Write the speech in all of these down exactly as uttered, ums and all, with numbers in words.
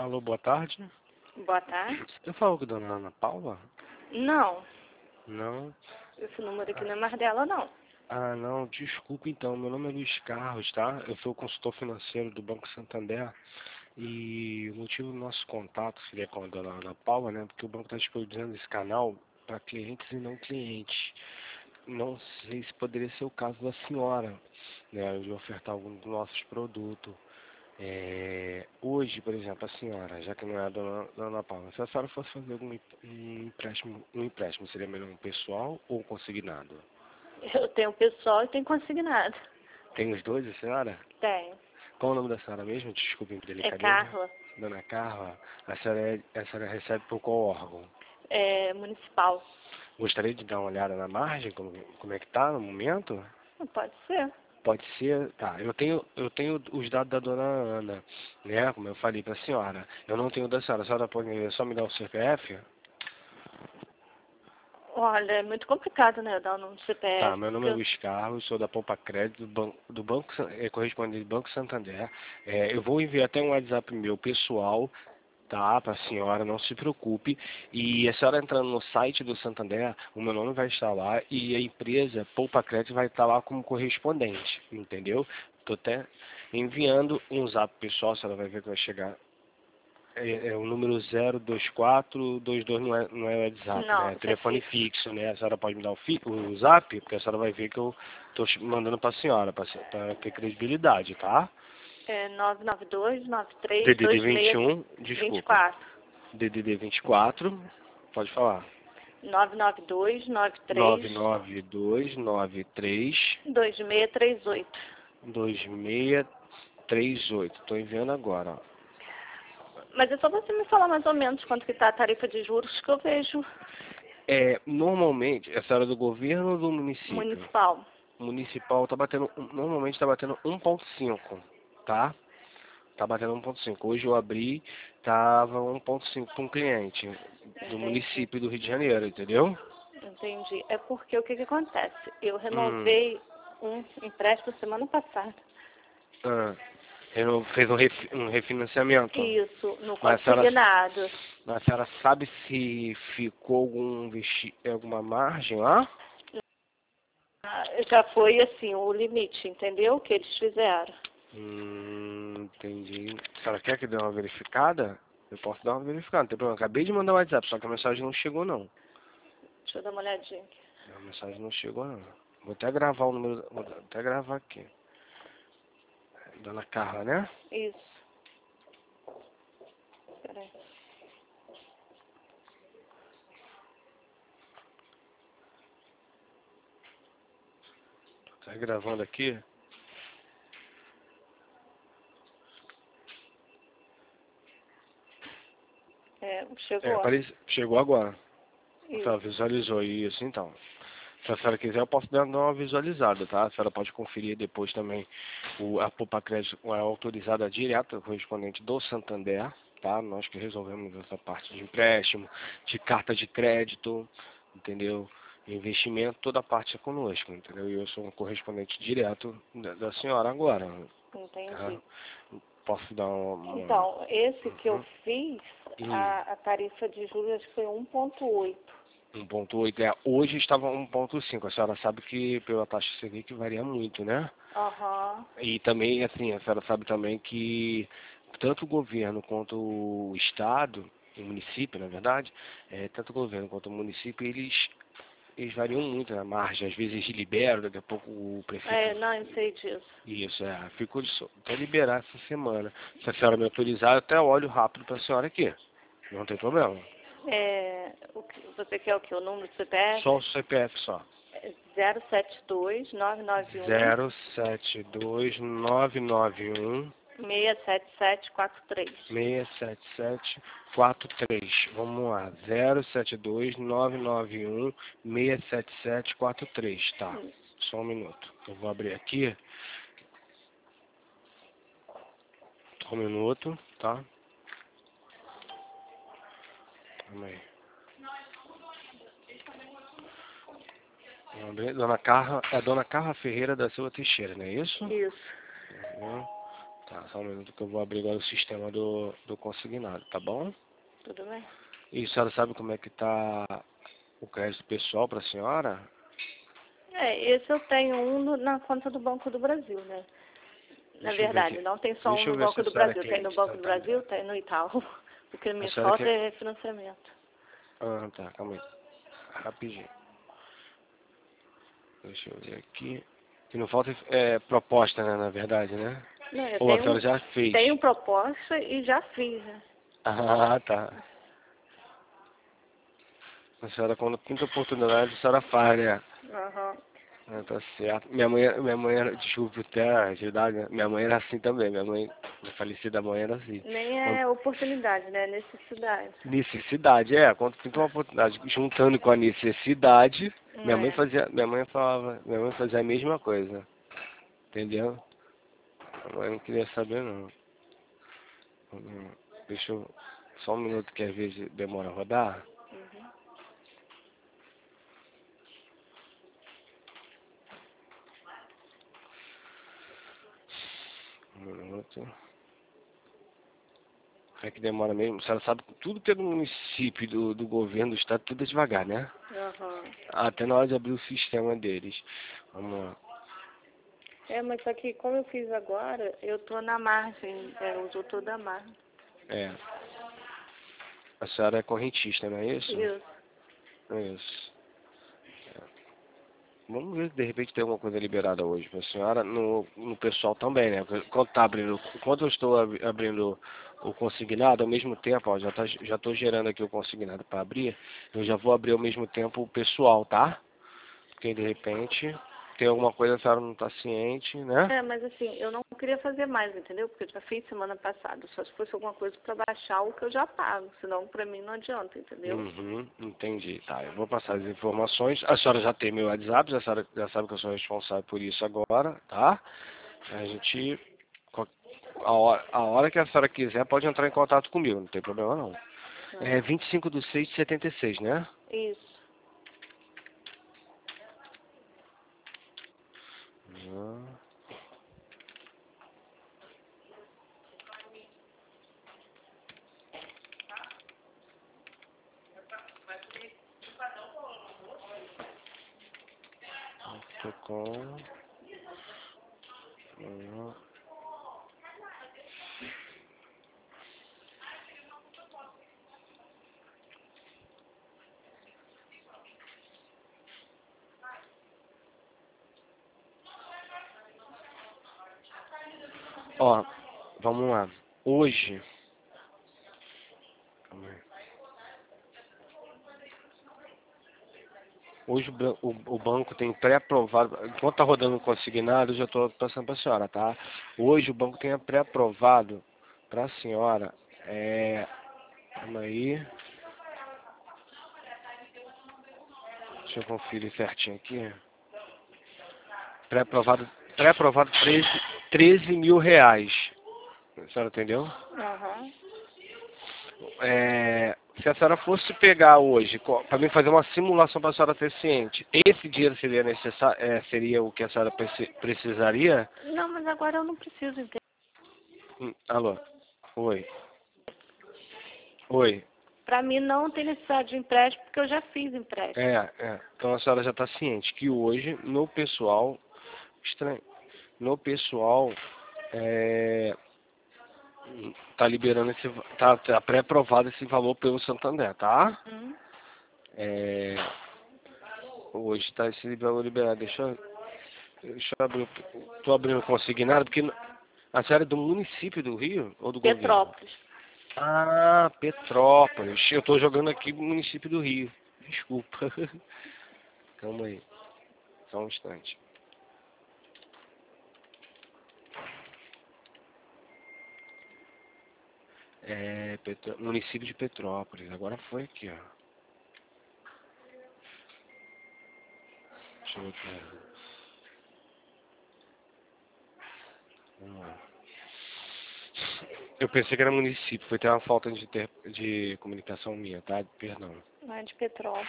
Alô, boa tarde. Boa tarde. Eu falo com a dona Ana Paula? Não, Não? esse número aqui não é mais dela, não. Ah, não, desculpa então. Meu nome é Luiz Carlos, tá? Eu sou consultor financeiro do Banco Santander. E o motivo do nosso contato seria com a dona Ana Paula, né? Porque o banco está disponibilizando esse canal para clientes e não clientes. Não sei se poderia ser o caso da senhora, né? De ofertar algum dos nossos produtos. É, hoje, por exemplo, a senhora, já que não é a dona, dona Paula, se a senhora fosse fazer algum ep- um empréstimo, um empréstimo, seria melhor um pessoal ou um consignado? Eu tenho pessoal e tenho consignado. Tem os dois, a senhora? Tenho. Qual o nome da senhora mesmo? Desculpe, É delicadeza. Carla. Dona Carla, a senhora, é, a senhora recebe por qual órgão? É municipal. Gostaria de dar uma olhada na margem, como, como é que tá no momento? Não pode ser. Pode ser, tá, eu tenho, eu tenho os dados da dona Ana, né, como eu falei para a senhora. Eu não tenho da senhora, a senhora pode só me dar o C P F? Olha, é muito complicado, né? Eu dar o número do C P Tá, F. meu nome Porque é eu... Luiz Carlos, sou da Poupa Crédito, do banco, do banco San- é, correspondente do Banco Santander. É, eu vou enviar até um WhatsApp meu pessoal, tá, para a senhora, não se preocupe. E a senhora entrando no site do Santander, o meu nome vai estar lá e a empresa Poupa Crédito vai estar lá como correspondente, entendeu? Tô até enviando um zap pessoal, a senhora vai ver que vai chegar. É, é o número zero dois quatro dois dois, não é, não é WhatsApp, Não, né? É isso é telefone fixo. fixo, né? A senhora pode me dar o, fi, o zap, porque a senhora vai ver que eu estou mandando para a senhora, para ter credibilidade, tá? É nove nove dois, nove três, D D D dois vinte e seis, um, vinte e desculpa. quatro. D D D vinte e quatro, pode falar. nove nove dois, nove três, nove nove dois nove três dois seis três oito. dois seis três oito. Estou enviando agora, ó. Mas é só você me falar mais ou menos quanto que tá a tarifa de juros que eu vejo. É, normalmente, essa era do governo ou do município? Municipal. Municipal tá batendo, normalmente está batendo um ponto cinco, tá? Tá batendo um ponto cinco. Hoje eu abri, tava um ponto cinco para um cliente do Entendi. município do Rio de Janeiro, entendeu? Entendi. É porque o que que acontece? Eu Hum, renovei um empréstimo semana passada. ah, ele fez um, refi- um refinanciamento. Isso, no Mas a senhora, consignado. mas a senhora sabe se ficou algum vesti, alguma margem lá? Ah, já foi assim, o limite, entendeu? Que eles fizeram. Hum, entendi. A senhora quer que dê uma verificada? Eu posso dar uma verificada, não tem problema. Acabei de mandar o WhatsApp, só que a mensagem não chegou não. Deixa eu dar uma olhadinha aqui. A mensagem não chegou não. Vou até gravar o número, vou até gravar aqui. Dona Carla, né? Isso. Peraí. Tá gravando aqui? É, É, chegou. aparece, chegou agora. A senhora Isso. visualizou isso então. Se a senhora quiser, eu posso dar uma visualizada, tá? A senhora pode conferir depois também. O, a Poupa Crédito é autorizada direta, correspondente do Santander, tá? Nós que resolvemos essa parte de empréstimo, de carta de crédito, entendeu? Investimento, toda a parte é conosco, entendeu? E eu sou um correspondente direto da, da senhora agora, tá? Entendi. Posso dar uma... uma- Então, esse que eu Uhum. fiz, Hum. a, a tarifa de juros acho que foi um ponto oito. um ponto oito, é, hoje estava um ponto cinco. A senhora sabe que pela taxa Selic varia muito, né? Aham. E também, assim, a senhora sabe também que tanto o governo quanto o Estado, o município, na verdade, é, tanto o governo quanto o município, eles, eles variam muito na margem. Às vezes liberam, daqui a pouco o prefeito... É, não, eu sei disso. Isso, é, ficou de so- até liberar essa semana. Se a senhora me autorizar, eu até olho rápido para a senhora aqui. Não tem problema. É, o que, você quer o que? O número do C P Só F? o C P F só. É zero sete dois, nove nove um, zero sete dois nove nove um seis sete sete quatro três. seis sete sete quatro três. Vamos lá. zero sete dois nove nove um seis sete sete quatro três. Tá. Só um minuto. Eu vou abrir aqui. Só um minuto, tá? Calma aí. Vamos abrir. Dona Carla, é a Dona Carla Ferreira da Silva Teixeira, não é isso? Isso. Uhum. Tá. Tá, só um minuto que eu vou abrir agora o sistema do, do consignado, tá bom? Tudo bem? E a senhora sabe como é que tá o crédito pessoal para a senhora? É, esse eu tenho um no- na conta do Banco do Brasil, né? Na Deixa eu ver verdade, aqui. não tem só um Deixa eu no ver se Banco a do senhora é Brasil. Tem no cliente Banco do Brasil, Santander. tem no Itaú. O que A me senhora falta quer... é financiamento. Ah, tá, calma aí. Rapidinho. Deixa eu ver aqui. Que não falta é proposta, né, na verdade, né? Não, eu Ou a senhora tenho, já fez? tenho proposta e já fiz, né? Ah, tá. A senhora, quando quinta oportunidade, a senhora faz, né? Aham. Ah, tá certo. Minha mãe, minha mãe era, desculpa até a idade, né? Minha mãe era assim também. Minha mãe, minha falecida mãe era assim. Nem Quando, é oportunidade, né? É necessidade. necessidade, é, quando pinta uma oportunidade, juntando com a necessidade, minha mãe É. fazia, minha mãe falava, minha mãe fazia a mesma coisa. Entendeu? A mãe não queria saber não. Hum, Deixa eu. Só um minuto que às vezes demora a rodar. Uhum. Um minuto. É que demora mesmo. Você sabe que tudo que é do município, do, do governo, do estado, tudo é devagar, né? Aham. Até na hora de abrir o sistema deles. Vamos lá. É, mas só que como eu fiz agora, eu tô na margem, é, usou toda a margem. É. A senhora é correntista, não é isso? Isso. É isso. Vamos ver se de repente tem alguma coisa liberada hoje para a senhora, no, no pessoal também, né? Porque Quando tá abrindo, enquanto eu estou ab- abrindo o consignado, ao mesmo tempo, ó, já tá, já estou gerando aqui o consignado para abrir, eu já vou abrir ao mesmo tempo o pessoal, tá? Porque de repente tem alguma coisa que a senhora não está ciente, né? É, mas assim, eu não queria fazer mais, entendeu? Porque eu já fiz semana passada. Só se fosse alguma coisa pra baixar o que eu já pago. Senão, pra mim, não adianta, entendeu? Uhum, entendi. Tá, eu vou passar as informações. A senhora já tem meu WhatsApp, já sabe, já sabe que eu sou responsável por isso agora, tá? A gente, a hora, a hora que a senhora quiser, pode entrar em contato comigo, não tem problema não. É Aham. vinte e cinco de seis de setenta e seis, né? Isso. Ah, tô com... ah, Ó, vamos lá. Hoje... Calma aí. Hoje o, ban- o- o banco tem pré-aprovado, enquanto tá rodando o consignado, eu já estou passando para a senhora, tá? Hoje o banco tem pré-aprovado para a senhora, é, calma aí, deixa eu conferir certinho aqui, pré-aprovado, pré-aprovado treze, treze mil reais, a senhora entendeu? Aham. É, se a senhora fosse pegar hoje, para mim fazer uma simulação para a senhora ter ciente, esse dinheiro seria necessário, é, seria o que a senhora preci- precisaria? Não, mas agora eu não preciso, entender. Hum, alô? Oi. Oi. Pra mim não tem necessidade de empréstimo, porque eu já fiz empréstimo. É, é. Então a senhora já está ciente que hoje, no pessoal, estranho, no pessoal, é, tá liberando esse, tá, tá pré-aprovado esse valor pelo Santander, tá? Hum? É, hoje está esse valor liberado. Deixa eu, deixa eu abrir, tô abrindo consignado, porque a senhora é do município do Rio ou do governo? Petrópolis. Ah, Petrópolis. Eu estou jogando aqui no município do Rio. Desculpa. Calma aí. Só um instante. É, Petro... município de Petrópolis. Agora foi aqui, ó. Deixa eu ver aqui. Vamos lá. Eu pensei que era município. Foi ter uma falta de, ter... de comunicação minha, tá? Perdão. Não é de Petrópolis.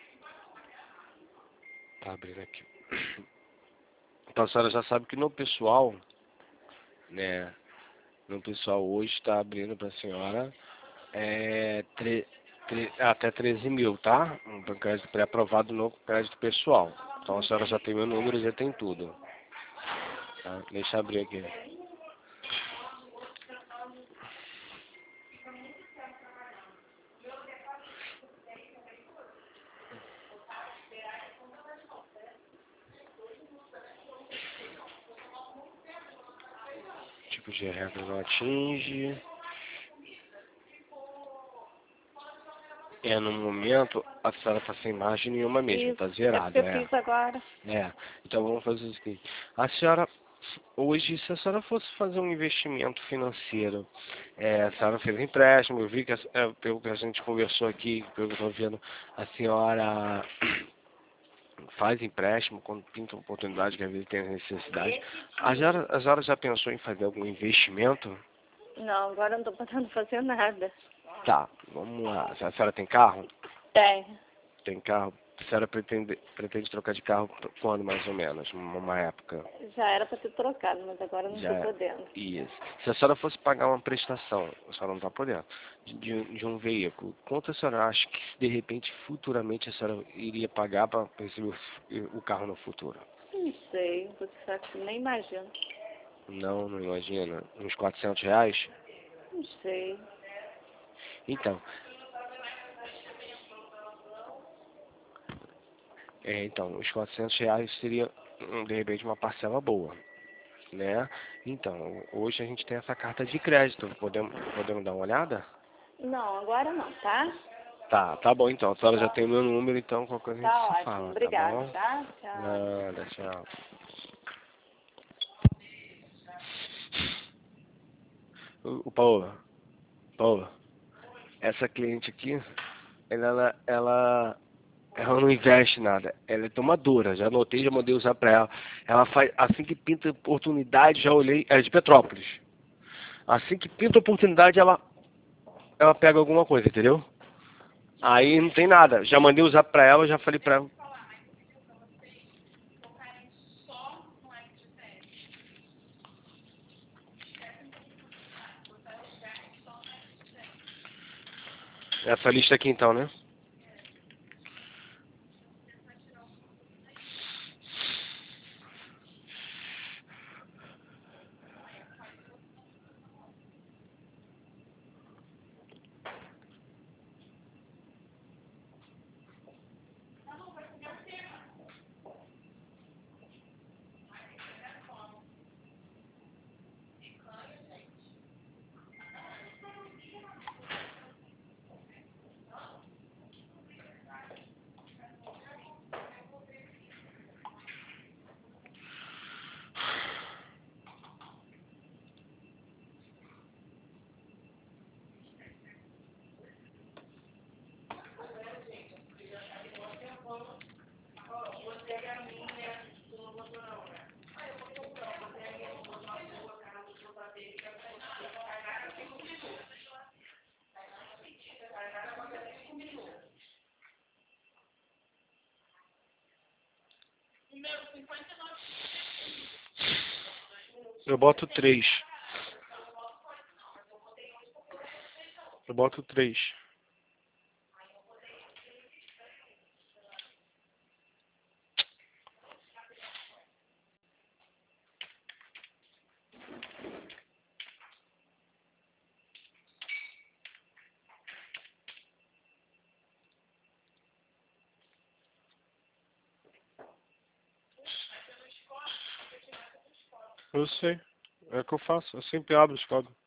Tá abrindo aqui. Então a senhora já sabe que no pessoal, né? O pessoal hoje está abrindo para a senhora é, tre, tre, até treze mil, tá? Um crédito pré-aprovado no crédito pessoal. Então a senhora já tem meu número e já tem tudo. Tá? Deixa eu abrir aqui. Tipo de regra não atinge. É, no momento, a senhora está sem margem nenhuma mesmo, Isso, está é zerado, porque eu é. fiz agora. É, então vamos fazer o seguinte. A senhora, hoje, se a senhora fosse fazer um investimento financeiro, é, a senhora fez empréstimo, eu vi que, é, pelo que a gente conversou aqui, pelo que eu estou vendo, a senhora faz empréstimo quando pinta oportunidade, que às vezes tem necessidade. A senhora, a senhora já pensou em fazer algum investimento? Não, agora eu não estou podendo fazer nada. Tá, vamos lá. A senhora tem carro? Tem. Tem carro? A senhora pretende, pretende trocar de carro quando, mais ou menos? Numa época? Já era para ter trocado, mas agora eu não Já estou é. podendo. Isso. Se a senhora fosse pagar uma prestação, a senhora não está podendo, de, de um veículo, quanto a senhora acha que, de repente, futuramente, a senhora iria pagar para receber o, o carro no futuro? Não sei, você sabe que nem imagino. Não, não imagina. Uns quatrocentos reais? Não sei. Então, é, então, os quatrocentos reais seria, hum, de repente, uma parcela boa, né? Então, hoje a gente tem essa carta de crédito. Podemos, podemos dar uma olhada? Não, agora não, tá? Tá, tá bom então. A senhora já Tá, tem o meu número, então qualquer coisa a gente tá se ótimo. fala, tá Obrigada, bom? tá? Tchau. Nada, tchau. O, o Paola, Paola, essa cliente aqui, ela, ela, ela, ela não investe nada. Ela é tomadora. Já anotei, já mandei usar pra ela. Ela faz, assim que pinta oportunidade, já olhei, é de Petrópolis. Assim que pinta oportunidade, ela, ela pega alguma coisa, entendeu? Aí não tem nada. Já mandei usar pra ela, já falei pra ela. Essa lista aqui então, né? Eu boto três. Eu boto três. Eu sei. É o que eu faço. Eu sempre abro os códigos.